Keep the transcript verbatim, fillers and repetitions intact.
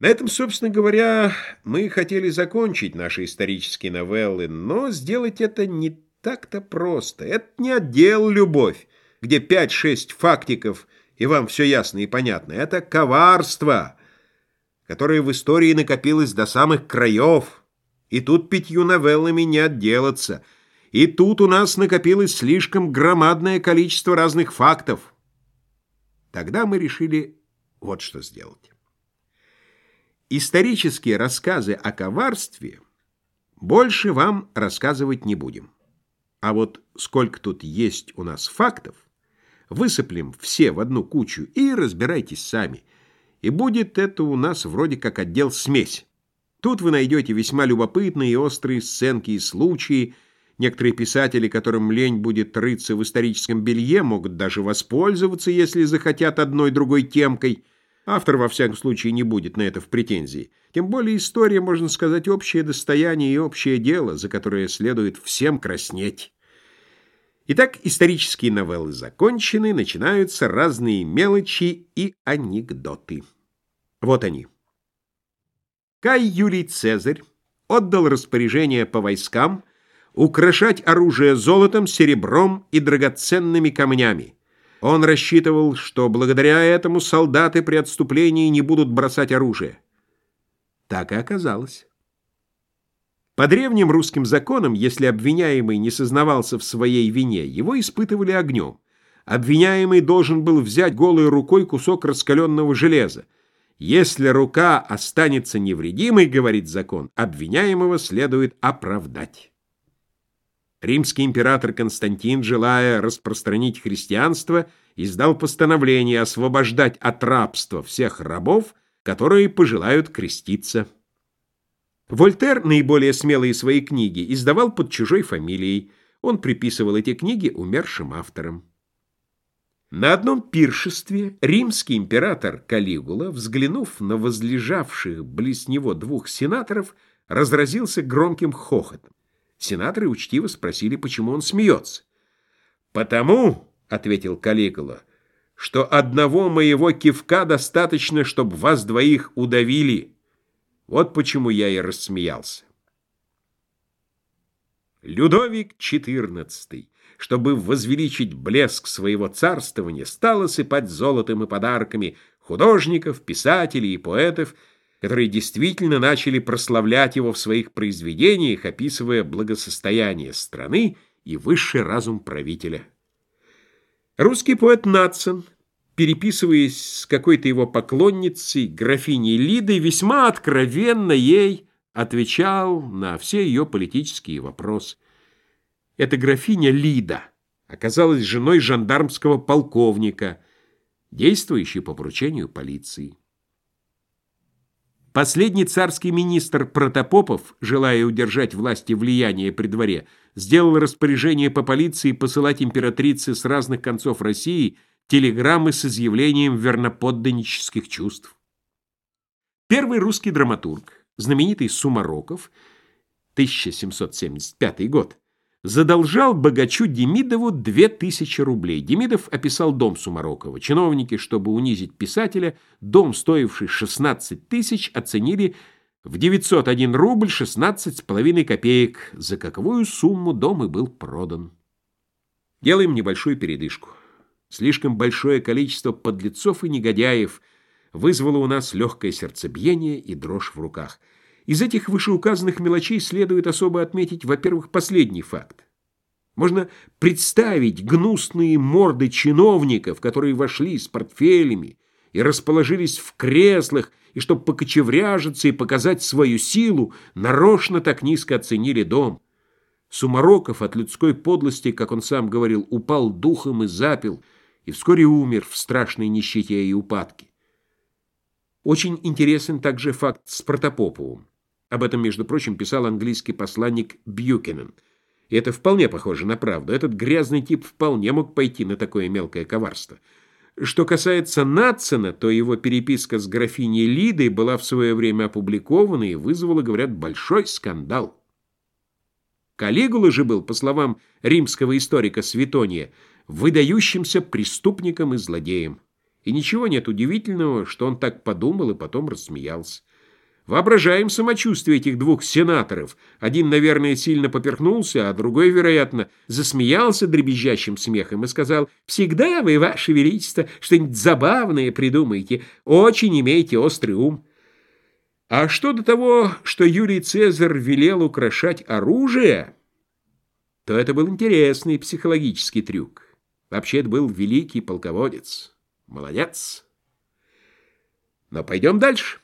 На этом, собственно говоря, мы хотели закончить наши исторические новеллы, но сделать это не так-то просто. Это не отдел «Любовь», где пять-шесть фактиков, и вам все ясно и понятно. Это коварство, которое в истории накопилось до самых краев. И тут пятью новеллами не отделаться. И тут у нас накопилось слишком громадное количество разных фактов. Тогда мы решили вот что сделать. Исторические рассказы о коварстве больше вам рассказывать не будем. А вот сколько тут есть у нас фактов, высыплем все в одну кучу и разбирайтесь сами. И будет это у нас вроде как отдел «Смесь». Тут вы найдете весьма любопытные и острые сценки и случаи. Некоторые писатели, которым лень будет рыться в историческом белье, могут даже воспользоваться, если захотят одной другой темкой. Автор, во всяком случае, не будет на это в претензии. Тем более история, можно сказать, общее достояние и общее дело, за которое следует всем краснеть. Итак, исторические новеллы закончены, начинаются разные мелочи и анекдоты. Вот они. Кай Юлий Цезарь отдал распоряжение по войскам украшать оружие золотом, серебром и драгоценными камнями. Он рассчитывал, что благодаря этому солдаты при отступлении не будут бросать оружие. Так и оказалось. По древним русским законам, если обвиняемый не сознавался в своей вине, его испытывали огнем. Обвиняемый должен был взять голой рукой кусок раскаленного железа. Если рука останется невредимой, говорит закон, обвиняемого следует оправдать. Римский император Константин, желая распространить христианство, издал постановление освобождать от рабства всех рабов, которые пожелают креститься. Вольтер наиболее смелые свои книги издавал под чужой фамилией. Он приписывал эти книги умершим авторам. На одном пиршестве римский император Калигула, взглянув на возлежавших близ него двух сенаторов, разразился громким хохотом. Сенаторы учтиво спросили, почему он смеется. «Потому, — ответил Калигула, — что одного моего кивка достаточно, чтобы вас двоих удавили. Вот почему я и рассмеялся». Людовик четырнадцатый, чтобы возвеличить блеск своего царствования, стал осыпать золотом и подарками художников, писателей и поэтов, которые действительно начали прославлять его в своих произведениях, описывая благосостояние страны и высший разум правителя. Русский поэт Надсон, переписываясь с какой-то его поклонницей, графиней Лидой, весьма откровенно ей отвечал на все ее политические вопросы. Эта графиня Лида оказалась женой жандармского полковника, действующей по поручению полиции. Последний царский министр Протопопов, желая удержать власть и влияние при дворе, сделал распоряжение по полиции посылать императрице с разных концов России телеграммы с изъявлением верноподданнических чувств. Первый русский драматург, знаменитый Сумароков, тысяча семьсот семьдесят пятый год, задолжал богачу Демидову две тысячи рублей. Демидов описал дом Сумарокова. Чиновники, чтобы унизить писателя, дом, стоивший шестнадцать тысяч, оценили в девятьсот один рубль шестнадцать с половиной копеек, за каковую сумму дом и был продан. Делаем небольшую передышку. Слишком большое количество подлецов и негодяев вызвало у нас легкое сердцебиение и дрожь в руках. Из этих вышеуказанных мелочей следует особо отметить, во-первых, последний факт. Можно представить гнусные морды чиновников, которые вошли с портфелями и расположились в креслах, и, чтобы покочевряжиться и показать свою силу, нарочно так низко оценили дом. Сумароков от людской подлости, как он сам говорил, упал духом и запил, и вскоре умер в страшной нищете и упадке. Очень интересен также факт с Протопоповым. Об этом, между прочим, писал английский посланник Бьюкенен. И это вполне похоже на правду. Этот грязный тип вполне мог пойти на такое мелкое коварство. Что касается Надсона, то его переписка с графиней Лидой была в свое время опубликована и вызвала, говорят, большой скандал. Калигула же был, по словам римского историка Светония, выдающимся преступником и злодеем. И ничего нет удивительного, что он так подумал и потом рассмеялся. Воображаем самочувствие этих двух сенаторов. Один, наверное, сильно поперхнулся, а другой, вероятно, засмеялся дребезжащим смехом и сказал: «Всегда вы, ваше величество, что-нибудь забавное придумаете. Очень имеете острый ум». А что до того, что Юлий Цезарь велел украшать оружие, то это был интересный психологический трюк. Вообще, это был великий полководец. Молодец. Но пойдем дальше.